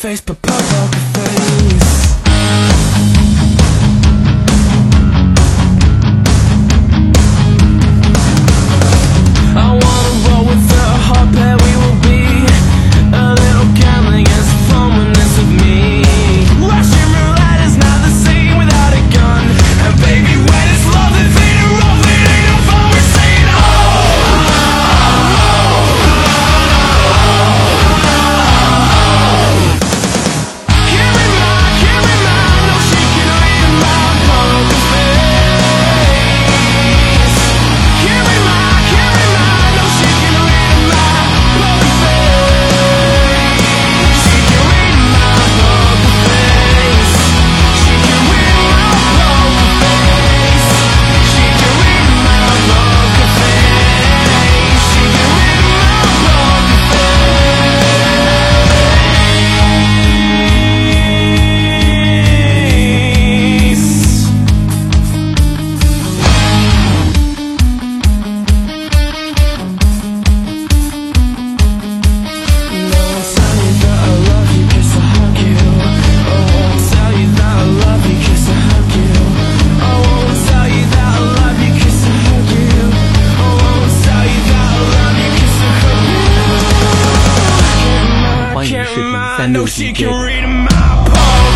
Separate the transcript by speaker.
Speaker 1: face, but poker face. I wanna roll with a heart pair. We will be a little gambling as fun when this with me. Russian roulette is not the same without a gun. And baby, when it's love, it's ain't rough, it ain't no fun. We're saying
Speaker 2: 欢迎视频367 J。